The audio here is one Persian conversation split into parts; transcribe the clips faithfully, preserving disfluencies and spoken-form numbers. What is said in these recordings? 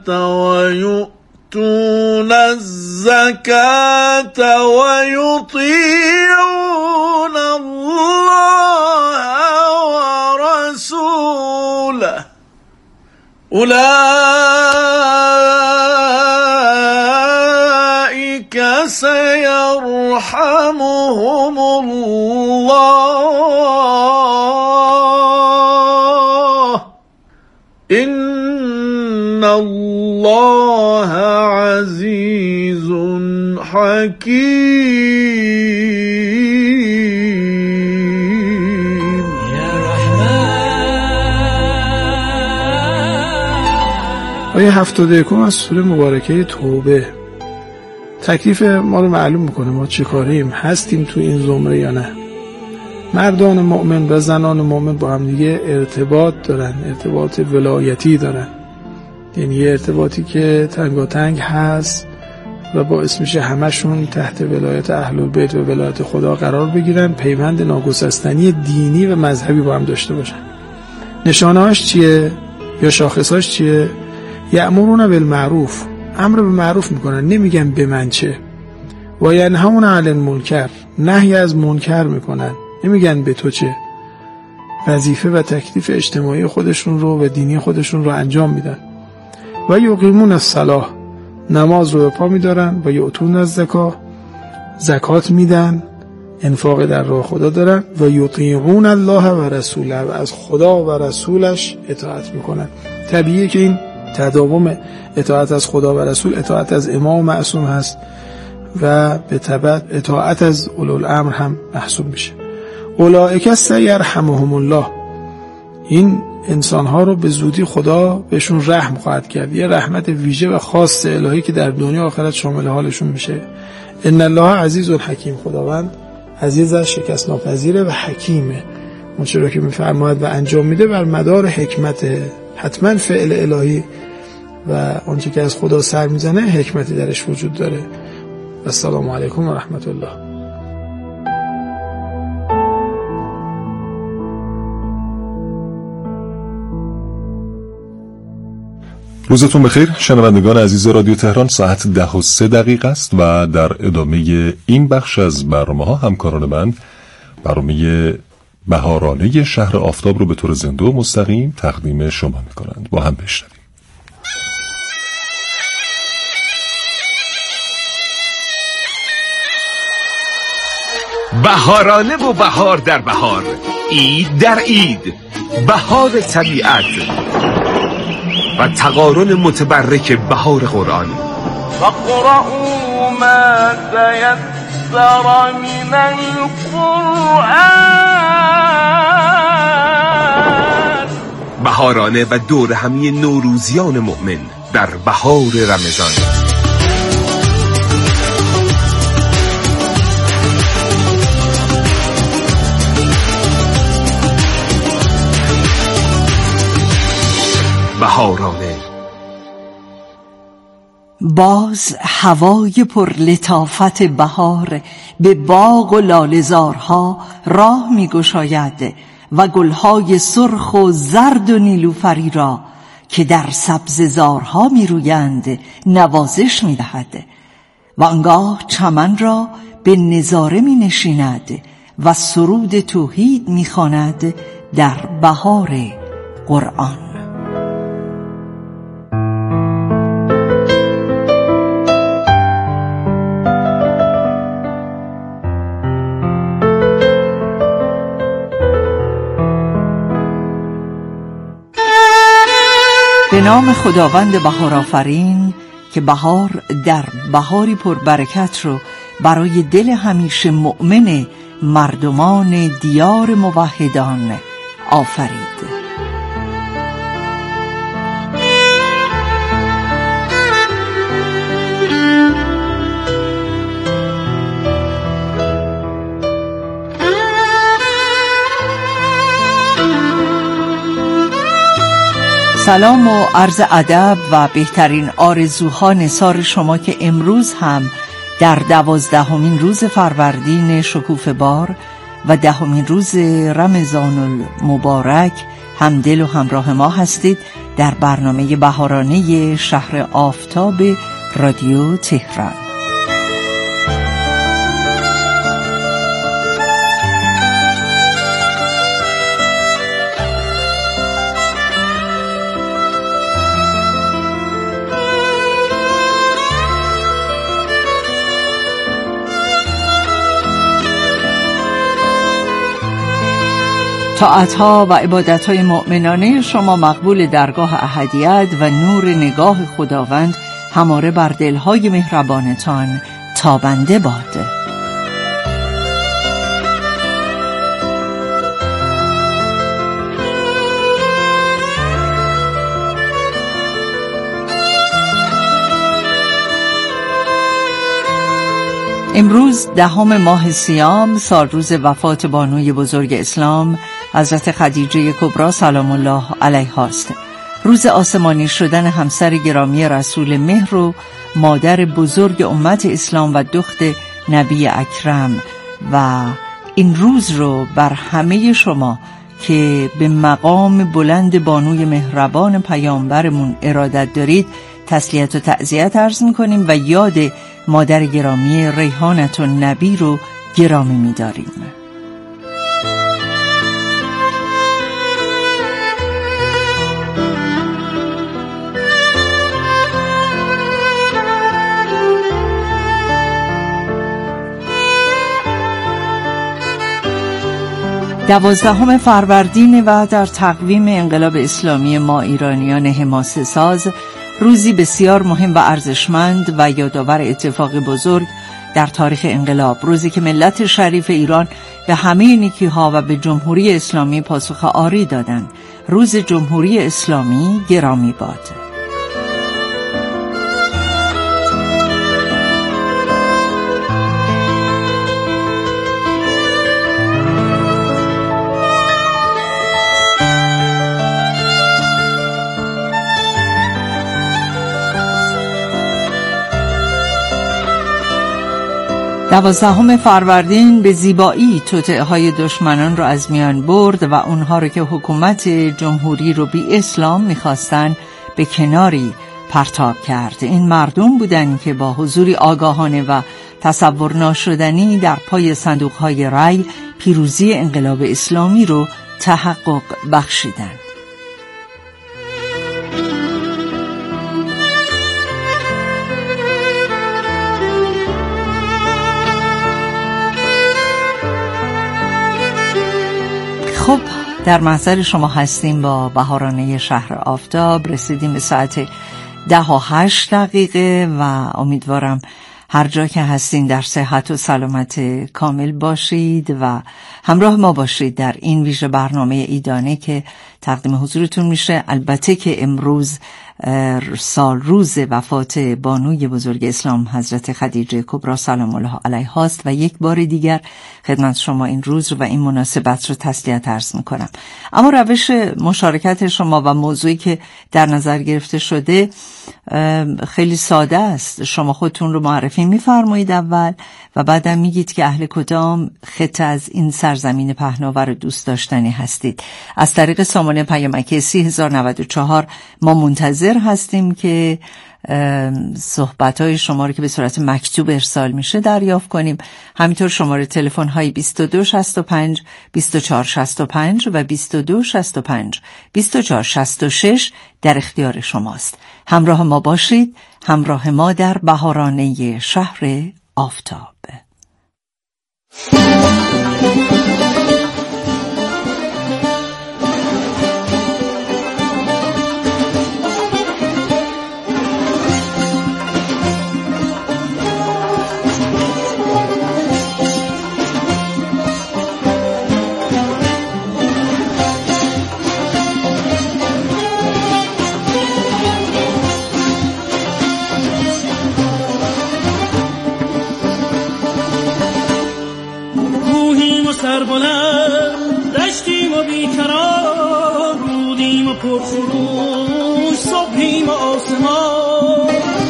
ويؤتون الزكاة ويطيعون الله ورسوله أولئك سيرحمهم الله إن الله عزيز حكيم. آیه هفتاد و یکم از سوره مبارکه توبه تکلیف ما رو معلوم میکنه. ما چه کاریم؟ هستیم تو این زمره یا نه؟ مردان مؤمن و زنان مؤمن با هم دیگه ارتباط دارن، ارتباط ولایتی دارن، یعنی ارتباطی که تنگاتنگ هست و باعث میشه همشون تحت ولایت اهل البیت و ولایت خدا قرار بگیرن، پیوند ناگسستنی دینی و مذهبی با هم داشته باشن. نشانه‌هاش چیه یا شاخصهاش چیه؟ یأمرون بالمعروف، امر به معروف میکنن، نمیگن به من چه. و ینهون عن المنکر، نهی از منکر میکنن، نمیگن به تو چه. وظیفه و تکلیف اجتماعی خودشون رو و دینی خودشون رو انجام میدن. و یقیمون الصلاة، نماز رو به پا میدارن. و یؤتون الزکاة، زکات میدن، انفاق در راه خدا دارن. و یطیعون الله و رسوله، و از خدا و رسولش اطاعت میکنن. طبیعیه که این تداوم اطاعت از خدا و رسول اطاعت از امام معصوم هست و به تبع اطاعت از اولوالامر هم محسوب میشه. اولئک سیرحمهم الله، این انسانها رو به زودی خدا بهشون رحم خواهد کرد، یه رحمت ویژه و خاص الهی که در دنیا و آخرت شامل حالشون میشه. ان الله عزیز و حکیم، خداوند عزیز از شکست ناپذیره و حکیمه. اون چرا که میفرماید و انجام میده بر مدار حکمته. حتما فعل الهی و آنچه که از خدا سر میزنه حکمتی درش وجود داره. السلام علیکم و رحمت الله. روزتون بخیر شنوندگان عزیز رادیو تهران. ساعت ده و سه دقیقه است و در ادامه این بخش از برنامه ها همکاران من برنامه بهارانه شهر آفتاب رو به طور زنده و مستقیم تقدیم شما میکنند. با هم بشنویم. بهارانه و بهار در بهار، عید در عید، بهار طبیعت و تقارن متبرک بهار قرآن. فقرأوا ما تيسر من القرآن. بهارانه و دور همی نوروزیان مؤمن در بهار رمضان. بهارانه. باز هوای پر لطافت بهار به باغ و لاله‌زارها راه می گشاید و گلهای سرخ و زرد و نیلوفری را که در سبززارها می رویند نوازش می دهد و آنگاه چمن را به نظاره می نشیند و سرود توحید می خواند در بهار قرآن. به نام خداوند بهار آفرین که بهار در بهاری پر برکت رو برای دل همیشه مؤمن مردمان دیار موحدان آفرید. سلام و عرض ادب و بهترین آرزوها نثار شما که امروز هم در دوازدهمین روز فروردین شکوفه بار و دهمین روز رمضان المبارک همدل و همراه ما هستید در برنامه بهارانه شهر آفتاب رادیو تهران. طاعت‌ها و عبادت‌های مؤمنانه شما مقبول درگاه احدیت و نور نگاه خداوند همواره بر دل‌های مهربانتان تابنده باد. امروز دهم ماه سیام، سال روز وفات بانوی بزرگ اسلام حضرت خدیجه کبری سلام الله علیها است. روز آسمانی شدن همسر گرامی رسول مهر و مادر بزرگ امت اسلام و دخت نبی اکرم، و این روز رو بر همه شما که به مقام بلند بانوی مهربان پیامبرمون ارادت دارید تسلیت و تعزیت عرض می‌کنیم و یاد مادر گرامی ریحانة النبی رو گرامی می‌داریم. دوازدهم فروردین و در تقویم انقلاب اسلامی ما ایرانیان حماسه ساز روزی بسیار مهم و ارزشمند و یادآور اتفاق بزرگ در تاریخ انقلاب، روزی که ملت شریف ایران به همه نیکی‌ها و به جمهوری اسلامی پاسخ آری دادند. روز جمهوری اسلامی گرامی باد. دوازدهم فروردین به زیبایی توطئه‌های دشمنان را از میان برد و اونها را که حکومت جمهوری رو بی اسلام می‌خواستن به کناری پرتاب کرد. این مردم بودند که با حضوری آگاهانه و تصور ناشدنی در پای صندوق‌های رای پیروزی انقلاب اسلامی رو تحقق بخشیدند. خب در محضر شما هستیم با بهارانه شهر آفتاب. رسیدیم به ساعت ده و هشت دقیقه و امیدوارم هر جا که هستین در صحت و سلامت کامل باشید و همراه ما باشید در این ویژه برنامه ایدانه که تقدیم حضورتون میشه. البته که امروز سال روز وفات بانوی بزرگ اسلام حضرت خدیجه کبری سلام الله علیها است و یک بار دیگر خدمت شما این روز رو و این مناسبت رو تسلیت عرض میکنم. اما روش مشارکت شما و موضوعی که در نظر گرفته شده خیلی ساده است. شما خودتون رو معرفی میفرمایید اول و بعدم میگید که اهل کدام خطه از این سرزمین پهناور و دوست داشتنی هستید. از طریق سامانه پیامکی سی هزار و نود و چهار ما منتظر هستیم که صحبت‌های شما رو که به صورت مکتوب ارسال میشه دریافت کنیم. همینطور شماره تلفن های بیست و دو شصت و پنج بیست و چهار شصت و پنج و بیست و دو شصت و پنج بیست و چهار شصت و شش در اختیار شماست. همراه ما باشید، همراه ما در بهارانه شهر آفتاب. سربلند دشتیم و بیقرار، رودیم و پرخروش، صبحیم و آسمان.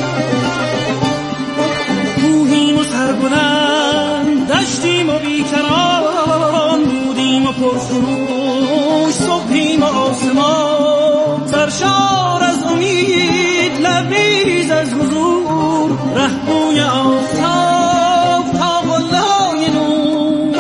کوهیم و سربلند دشتیم و بیقرار، رودیم و پرخروش، صبحیم و آسمان. سرشار امید لبریز از حضور، رهبوی آفتاب تا قلای نور.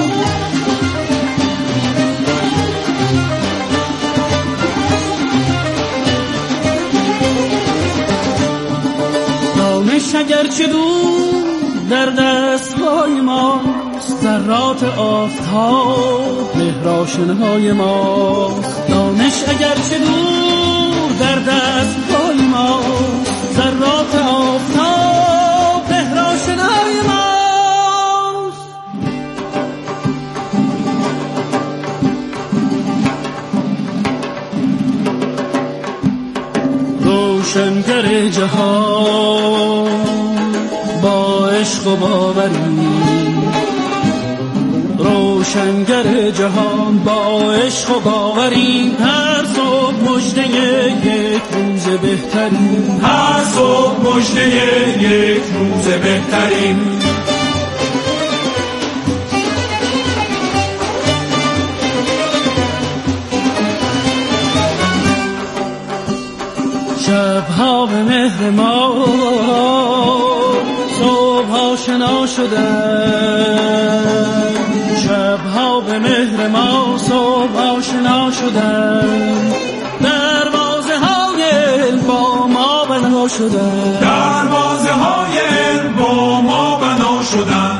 دانش اگرچه دور در دستهای ماست، ذرات آفتاب مهراشنهای ماست. دانش اگرچه دور در دستهای ماست، ذرات آفتاب مهراشنهای ماست. روشنگر جهان با عشق و باوری، روشنگر جهان با عشق و باوری، هر صبح مژده یک روز بهترین، هر صبح مژده یک روز بهترین. شبها به مهر ما، صبحها شنا شدن. شبها به مهر ما، صبحها شنا شدن. دروازه های علم با ما بنا شدن، دروازه های علم با ما بنا شدن.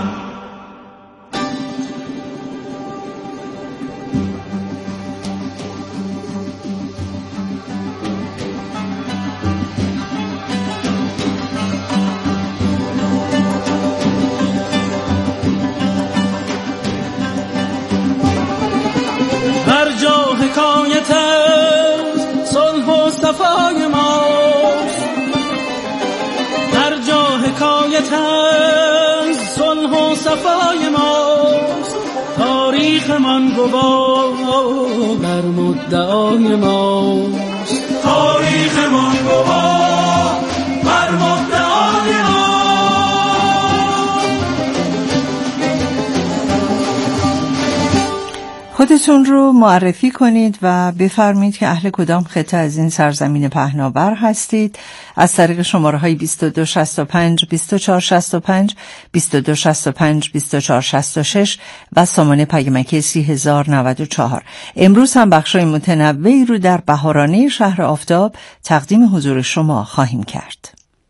صفای ماست، هر جا حکایت از صلح و صفای ماست. تاریخ من گواه بر مدعای ماست، تاریخ من گواه بر مدعای ماست. خودتون رو معرفی کنید و بفرمایید که اهل کدام خطه از این سرزمین پهناور هستید. از طریق شماره های بیست و دو شصت و پنج بیست و چهار شصت و پنج، بیست و دو شصت و پنج بیست و چهار شصت و شش و سامانه پیامکی سی هزار و نود و چهار. امروز هم بخشای متنوعی رو در بهارانه شهر آفتاب تقدیم حضور شما خواهیم کرد.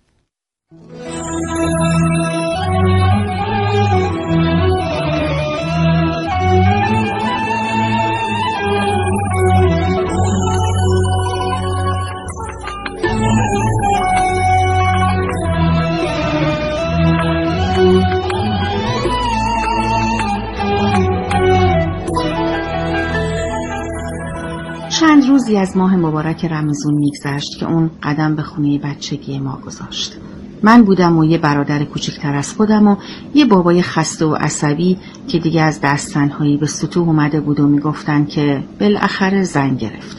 چند روزی از ماه مبارک رمضان میگذشت که اون قدم به خونه بچگی ما گذاشت. من بودم و یه برادر کوچکتر از خودم و یه بابای خسته و عصبی که دیگه از دست تنهایی به سطوح اومده بود و میگفتن که بالاخره زن گرفته.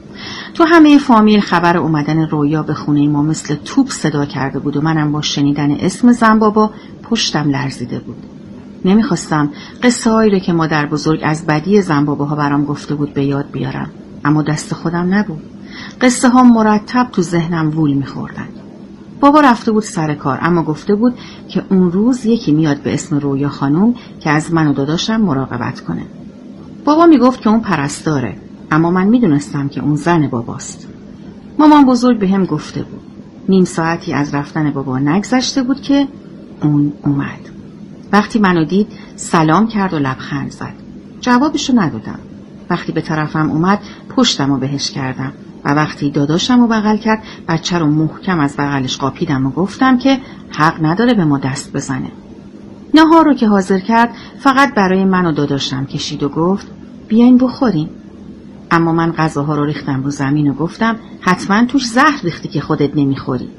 تو همه فامیل خبر اومدن رویا به خونه ما مثل توپ صدا کرده بود و منم با شنیدن اسم زن بابا پشتم لرزیده بود. نمیخواستم قصه هایی رو که مادر بزرگ از بدی زن باباها برام گفته بود به یاد بیارم، اما دست خودم نبود. قصه ها مرتب تو ذهنم وول میخوردن. بابا رفته بود سر کار، اما گفته بود که اون روز یکی میاد به اسم رویا خانم که از من و داداشم مراقبت کنه. بابا میگفت که اون پرستاره، اما من میدونستم که اون زن باباست. مامان بزرگ به هم گفته بود. نیم ساعتی از رفتن بابا نگذشته بود که اون اومد. وقتی منو دید سلام کرد و لبخند زد. جوابشو ندادم. وقتی به طرفم اومد پشتمو بهش کردم و وقتی داداشمو بغل کرد بچه رو محکم از بغلش قاپیدم و گفتم که حق نداره به ما دست بزنه. نهار رو که حاضر کرد فقط برای من و داداشم کشید و گفت بیاین بخوریم. اما من غذاها رو ریختم رو زمین و گفتم حتما توش زهر ریختی که خودت نمیخوری.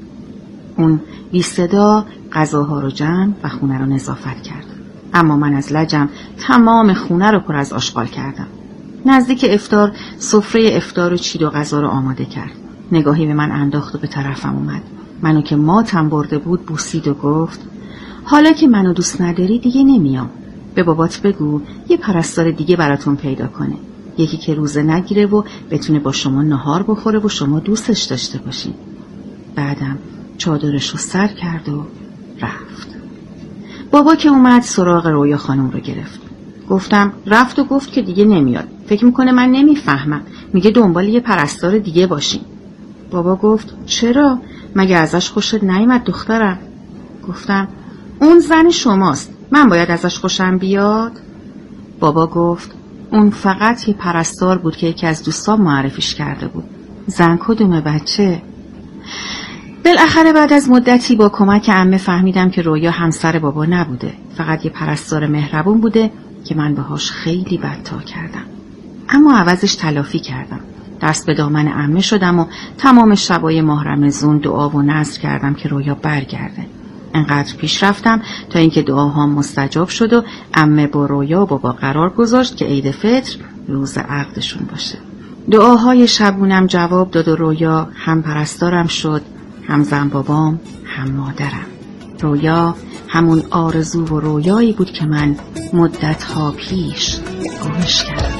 اون بی صدا غذاها رو جمع و خونه رو نظافت کرد. اما من از لجم تمام خونه رو پر از آشغال کردم. نزدیک افطار سفره افطار و چید و غذا رو آماده کرد. نگاهی به من انداخت و به طرفم اومد. منو که ماتم برده بود بوسید و گفت حالا که منو دوست نداری دیگه نمیام. به بابات بگو یه پرستار دیگه براتون پیدا کنه. یکی که روزه نگیره و بتونه با شما نهار بخوره و شما دوستش داشته باشین. بعدم چادرش رو سر کرد و رفت. بابا که اومد سراغ رویا خانم رو گرفت. گفتم رفت و گفت که دیگه نمیاد. فکر میکنه من نمیفهمم. میگه دنبال یه پرستار دیگه باشیم. بابا گفت چرا؟ مگه ازش خوشت نیامد دخترم؟ گفتم اون زن شماست. من باید ازش خوشم بیاد؟ بابا گفت اون فقط یه پرستار بود که یکی از دوستان معرفیش کرده بود. زن کدومه بچه؟ بالاخره بعد از مدتی با کمک عمه فهمیدم که رویا همسر بابا نبوده، فقط یه پرستار مهربون بوده که من باهاش خیلی بدتا کردم. اما عوضش تلافی کردم. دست به دامن عمه شدم و تمام شبای ماه رمضان دعا و نذر کردم که رویا برگرده. انقدر پیش رفتم تا اینکه دعاهام مستجاب شد و عمه با رویا و بابا قرار گذاشت که عید فطر روز عقدشون باشه. دعاهای شبونم جواب داد و رویا هم پرستارم شد، هم زن بابام، هم مادرم. رویا همون آرزو و رویایی بود که من مدتها پیش گمش کردم.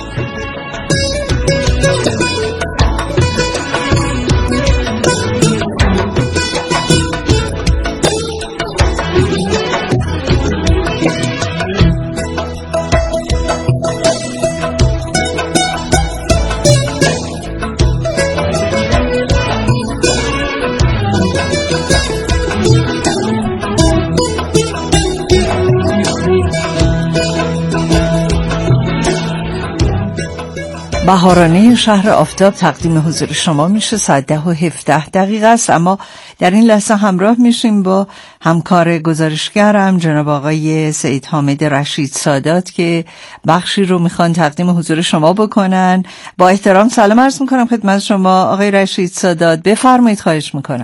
بهارانه شهر آفتاب تقدیم حضور شما میشه. ساعت ده و هفده دقیقه است، اما در این لحظه همراه میشیم با همکار گزارشگرم جناب آقای سید حامد رشید سادات که بخشی رو میخوان تقدیم حضور شما بکنن. با احترام سلام عرض میکنم خدمت شما آقای رشید سادات، بفرمایید خواهش میکنم.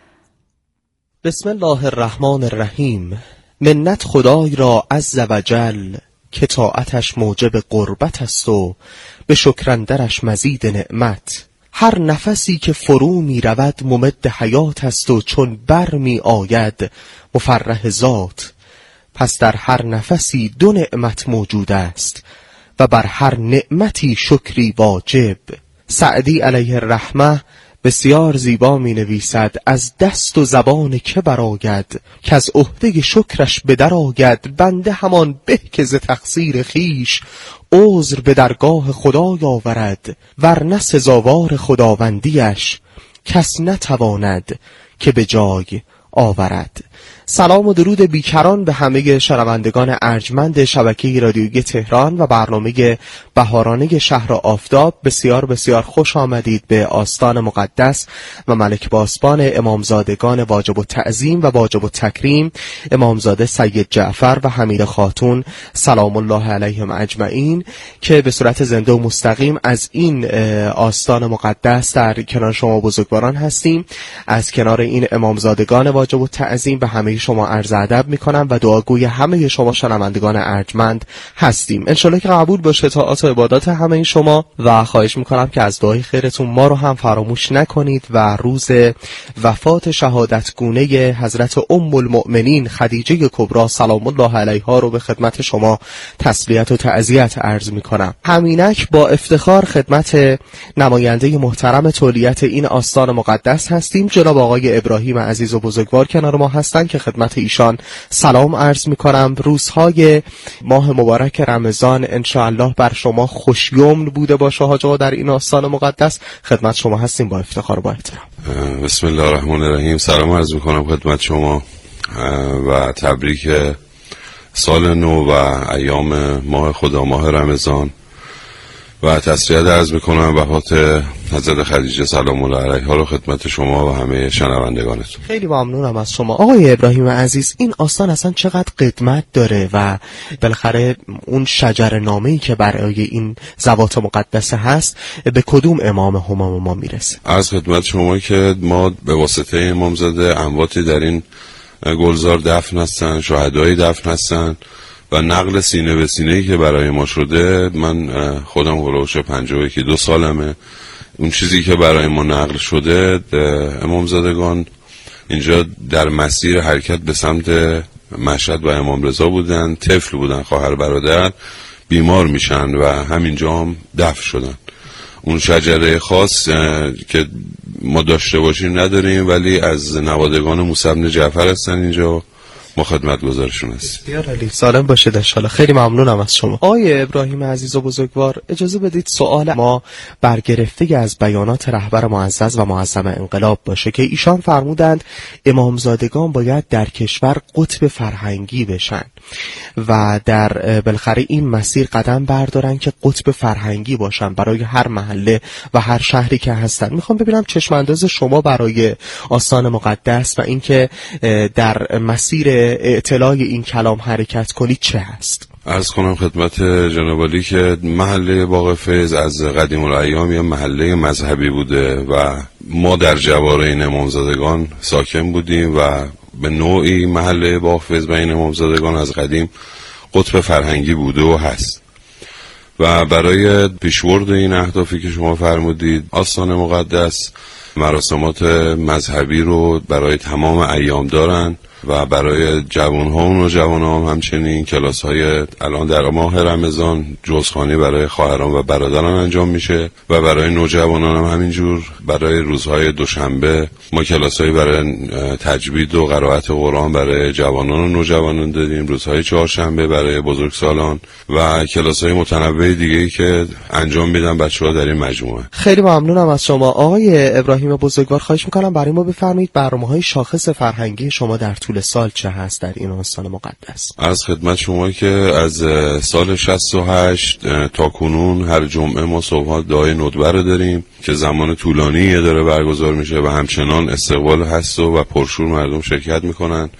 بسم الله الرحمن الرحیم. منت خدای را عز و جل که طاعتش موجب قربت است و به شکرندرش مزید نعمت. هر نفسی که فرو می رود ممد حیات است و چون بر می آید مفرح ذات. پس در هر نفسی دو نعمت موجود است و بر هر نعمتی شکری واجب. سعدی علیه الرحمه بسیار زیبا می نویسد از دست و زبان که براید که از عهده شکرش به در آید. بنده همان به که ز تقصیر خیش عذر به درگاه خدای آورد، ورنه سزاوار خداوندیش کس نتواند که به جای آورد. سلام و درود بیکران به همه شنوندگان ارجمند شبکه رادیویی تهران و برنامه بهارانه شهر آفتاب. بسیار بسیار خوش آمدید به آستان مقدس و ملک باسبان امامزادگان واجب التعظیم و واجب التکریم، امامزاده سید جعفر و حمیده خاتون سلام الله علیهم اجمعین، که به صورت زنده و مستقیم از این آستان مقدس در کنار شما بزرگواران هستیم. از کنار این امامزادگان واجب التعظیم به همه شما عرض ادب میکنم و دعاگوی همه شما شنوندگان ارجمند هستیم. انشالله که قبول باشه طاعات و عبادات همه شما و خواهش میکنم که از دعای خیرتون ما رو هم فراموش نکنید و روز وفات شهادتگونه حضرت ام المؤمنین خدیجه کبری سلام الله علیها رو به خدمت شما تسلیت و تعزیت عرض میکنم. همینک با افتخار خدمت نماینده محترم تولیت این آستان مقدس هستیم، جناب آقای ابراهیم عزیز و بزرگوار کنار ما هستن که خدمت ایشان سلام عرض میکنم. روزهای ماه مبارک رمضان انشاءالله بر شما خوشیمن بوده باشه حاج آقا در این آستان مقدس. خدمت شما هستیم با افتخار و با احترام. بسم الله الرحمن الرحیم. سلام عرض میکنم خدمت شما و تبریک سال نو و ایام ماه خدا ماه رمضان و تسلیت عرض میکنم وفات حضرت خدیجه سلام الله علیها رو خدمت شما و همه شنوندگانتون. خیلی ممنونم از شما آقای ابراهیم عزیز. این آستان اصلا چقدر قدمت داره و بالاخره اون شجر نامه‌ای که برای این زوات مقدسه هست به کدوم امام همام ما میرسه؟ عرض خدمت شما که ما به واسطه امامزاده امواتی در این گلزار دفن هستن، شهدایی دفن هستن و نقل سینه به سینه‌ای که برای ما شده، من خودم هلوش پنجاه و یکی دو سالمه، اون چیزی که برای ما نقل شده امامزادگان اینجا در مسیر حرکت به سمت مشهد و امام رضا بودن، طفل بودن، خواهر برادر بیمار میشن و همینجا هم دفن شدن. اون شجره خاص که ما داشته باشیم نداریم، ولی از نوادگان موسی بن جعفر هستن اینجا، ما خدمتگزارشون هستیم. بسیار عالی، سالم باشید ان شاءالله. خیلی ممنونم از شما. آقای ابراهیم عزیز و بزرگوار، اجازه بدید سوال ما برگرفته از بیانات رهبر معزز و معظم انقلاب باشه که ایشان فرمودند امامزادگان باید در کشور قطب فرهنگی بشن و در بالاخره این مسیر قدم بردارن که قطب فرهنگی باشن برای هر محله و هر شهری که هستن. میخوام ببینم چشم انداز شما برای آستان مقدس و اینکه در مسیر اطلاع این کلام حرکت کنید چه هست؟ عرض کنم خدمت جناب عالی که محله باغ فیض از قدیم الایام یه محله مذهبی بوده و ما در جوار این امامزادگان ساکن بودیم و به نوعی محله باغ فیض و این امامزادگان از قدیم قطب فرهنگی بوده و هست و برای پیشورد این اهدافی که شما فرمودید آستان مقدس مراسمات مذهبی رو برای تمام ایام دارن و برای جوانها و نوجوانها هم همچنین کلاس های الان در ماه رمضان جزخوانی برای خواهران و برادران انجام میشه و برای نوجوانان هم همینجور. برای روزهای دوشنبه ما کلاس های برای تجوید و قرائت قرآن برای جوانان و نوجوانان داریم، روزهای چهارشنبه برای بزرگسالان و کلاس های متنوع دیگه‌ای که انجام میدن بچه‌ها در این مجموعه. خیلی ممنونم از شما. آقای ابراهیم بزرگوار، خواهش میکنم برای ما بفرمایید برنامه‌های شاخص فرهنگی شما در طول سال چه هست در این آستان مقدس؟ از خدمت شما که از سال شصت و هشت تا کنون هر جمعه ما صبحات دعای ندبه رو داریم که زمان طولانی داره برگزار میشه و همچنان استقبال هست و پرشور مردم شرکت میکنن.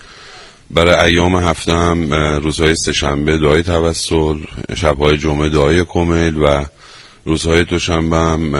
برای ایام هفته هم روزهای سه‌شنبه دعای توسل، شبهای جمعه دعای کمیل و روزهای دوشنبه هم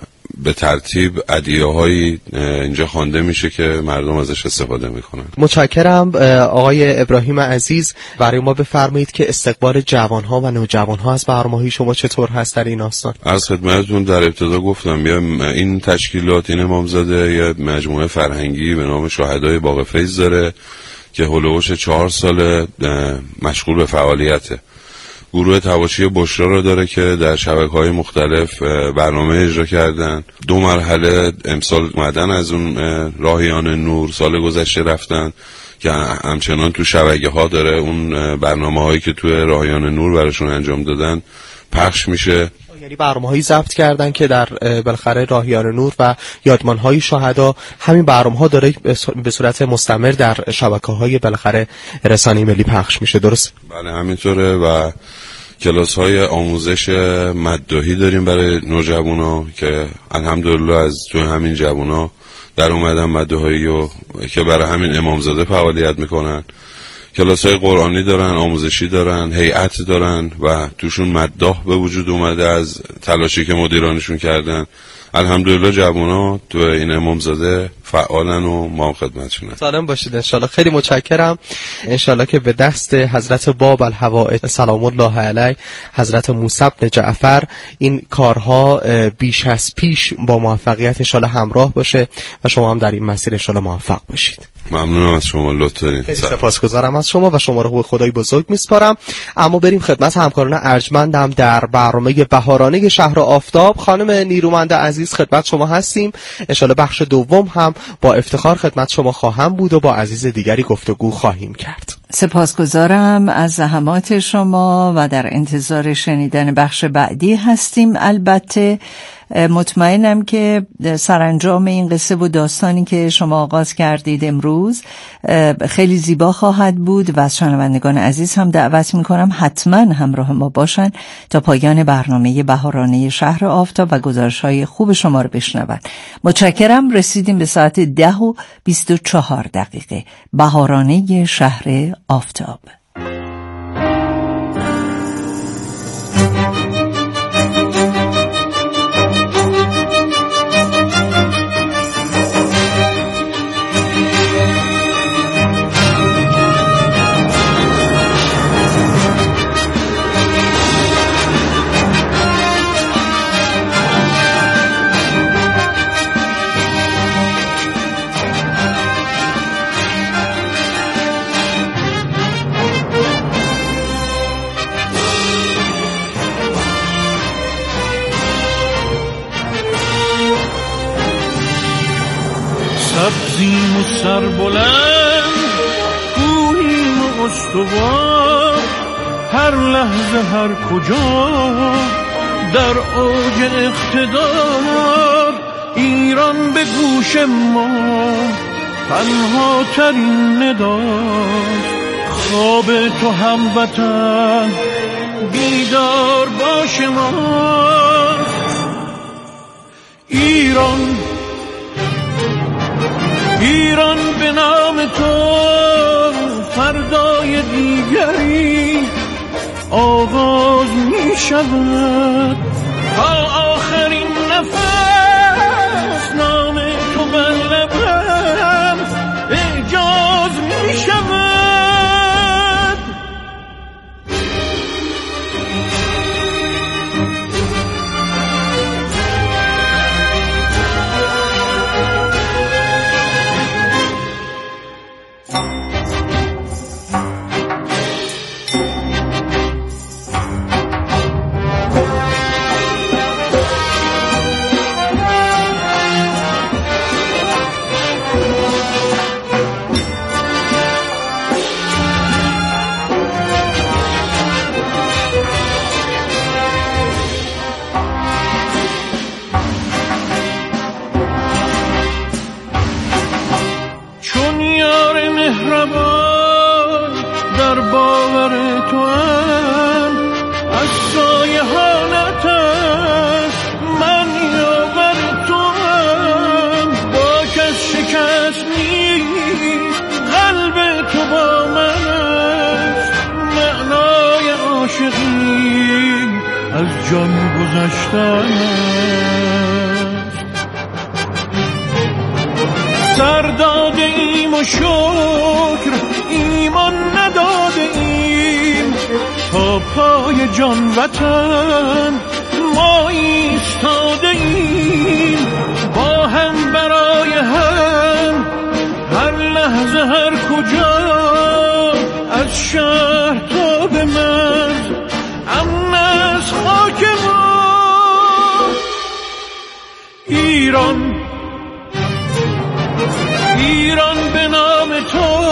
به ترتیب ادعیه‌هایی اینجا خوانده میشه که مردم ازش استفاده میکنن. متشکرم. آقای ابراهیم عزیز، برای ما بفرمایید که استقبال جوانها و نوجوانها از برنامه‌های شما چطور هست در این آستان؟ از خدمتتون در ابتدا گفتم یا این تشکیلات این امامزاده یا مجموعه فرهنگی به نام شهدای باغ فیض داره که هولوش چهار سال مشغول به فعالیته. گروه تواشی بشرا رو داره که در شبکه‌های مختلف برنامه اجرا کردن. دو مرحله امسال اومدن از اون راهیان نور، سال گذشته رفتن که همچنان تو شبکه‌ها داره اون برنامه‌هایی که تو راهیان نور براشون انجام دادن پخش میشه. یعنی برنامه‌هایی ضبط کردن که در بالاخره راهیان نور و یادمان‌های شهدا همین برنامه‌ها داره به صورت مستمر در شبکه‌های بالاخره رسانه‌ای ملی پخش میشه، درست؟ بله همینطوره. و کلاس‌های آموزش مداحی داریم برای نوجوانا که الحمدلله از تو همین جوونا در اومدن مداحی و که برای همین امامزاده فعالیت میکنن. کلاس‌های قرآنی دارن، آموزشی دارن، هیئت دارن و توشون مداح به وجود اومده از تلاشی که مدیرانشون کردن. الحمدلله جوونا تو این امامزاده فعالن و ما خدمتشون هستیم. سلام باشید انشالله. خیلی متشکرم. انشالله که به دست حضرت باب الهوائج سلام الله علیه حضرت موسی بن جعفر این کارها بیش از پیش با موفقیت انشالله همراه باشه و شما هم در این مسیر انشالله موفق باشید. ممنونم از شما، لطف دارین. خیلی سپاسگزارم از شما و شما رو به خدای بزرگ میسپارم. اما بریم خدمت همکاران ارجمندم در برنامه بهارانه شهر آفتاب. خانم نیرومند عزیز خدمت شما هستیم. انشالله بخش دوم هم با افتخار خدمت شما خواهم بود و با عزیز دیگری گفتگو خواهیم کرد. سپاسگزارم از زحمات شما و در انتظار شنیدن بخش بعدی هستیم. البته مطمئنم که سرانجام این قصه و داستانی که شما آغاز کردید امروز خیلی زیبا خواهد بود و از شنوندگان عزیز هم دعوت میکنم حتما همراه ما باشن تا پایان برنامه بهارانه شهر آفتاب و گزارش‌های خوب شما رو بشنون. متشکرم. رسیدیم به ساعت ده و بیست و چهار دقیقه. بهارانه شهر آفتاب. سربلند کوهی و استوار، هر لحظه هر کجا در اوج اقتدار. ایران به گوش ما تنها ترین نداست، خواب تو هموطن بیدار باش ما. ایران ایران به نام تو فردای دیگری آغاز می شود، تا آخرین نفس نام تو بر لبم اعجاز می شود. در باور تو هم از سایحانتش من یاور تو هم، با کس شکست نیست قلب تو با من است، معنای عاشقی از جان گذشتن است. سر داده ایم و شکر ایمان نداده ایم، تا پای جان وطن ما ایستاده ایم، با هم برای هم هر لحظه هر کجا، از شهر تا به مرز امن از خاک ما. ایران ایران به نام تو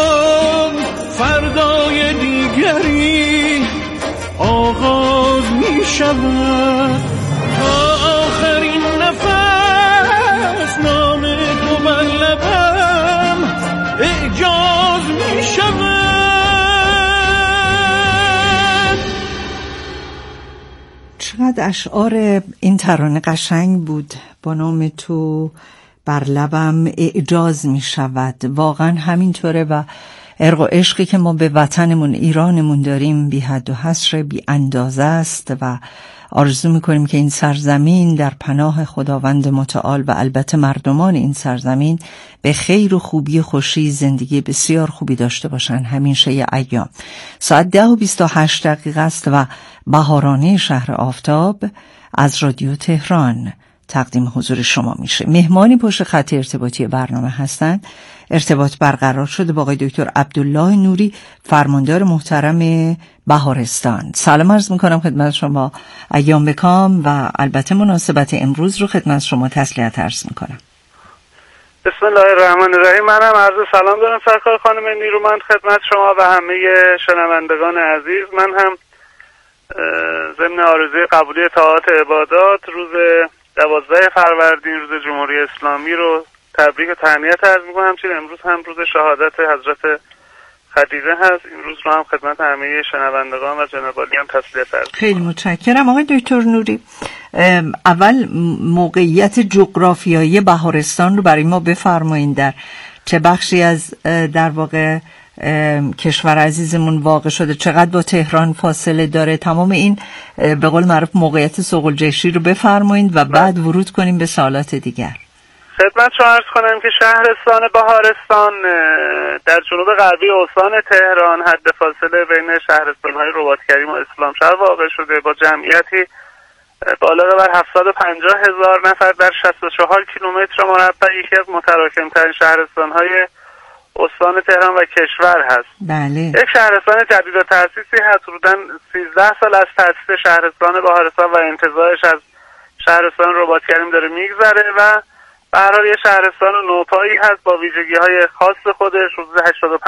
فردای دیگری آغاز می شود، تا آخرین نفس نام تو بر لبم اعجاز می شود. چقدر اشعار این ترانه قشنگ بود. با نام تو بر لبم اعجاز می شود. واقعا همینطوره و ارق و عشقی که ما به وطنمون ایرانمون داریم بی حد و حصر، بی اندازه است و آرزو میکنیم که این سرزمین در پناه خداوند متعال و البته مردمان این سرزمین به خیر و خوبی و خوشی زندگی بسیار خوبی داشته باشن همیشه ی ایام. ساعت ده و بیست و هشت دقیقه است و بهارانه شهر آفتاب از رادیو تهران تقدیم حضور شما میشه. مهمانی پشت خط ارتباطی برنامه هستند. ارتباط برقرار شده با آقای دکتر عبدالله نوری، فرماندار محترم بهارستان. سلام عرض میکنم خدمت شما، ایام بکام و البته مناسبت امروز رو خدمت شما تسلیت عرض میکنم. بسم الله الرحمن الرحیم. منم عرض سلام دارم سرکار خانم نیرومند خدمت شما و همه شنوندگان عزیز. من هم ضمن آرزوی قبولی طاعات عبادات روز دوازده فروردین، روز جمهوری اسلامی رو تبریک و تهنیت عرض میکنم. همچنین امروز هم روز شهادت حضرت خدیجه هست. این روز رو هم خدمت همه شنوندگان و جناب عالی هم تسلیت عرض. خیلی متشکرم آقای دکتر نوری. اول موقعیت جغرافیایی بهارستان رو برای ما بفرمایید، در چه بخشی از در واقع کشور عزیزمون واقع شده، چقدر با تهران فاصله داره، تمام این به قول معروف موقعیت سغلجشی رو بفرمایید و بعد ورود کنیم به سوالات دیگر. خدمت شما عرض کنم که شهرستان بهارستان در جنوب غربی استان تهران حد فاصله بین شهرستان‌های رباط‌کریم و اسلامشهر واقع شده، با جمعیتی بالغ بر هفتصد و پنجاه هزار نفر در شصت و چهار کیلومتر مربع، یکی از متراکم‌ترین شهرستان‌های استان تهران و کشور هست. بله. یک شهرستان جدید و تأسیسی هست. حدوداً سیزده سال از تأسیس شهرستان بهارستان و انتزاعش از شهرستان رباط‌کریم داره میگذره و به هر حال یه شهرستان نوپایی هست با ویژگی های خاص خودش. حدود هشتاد و پنج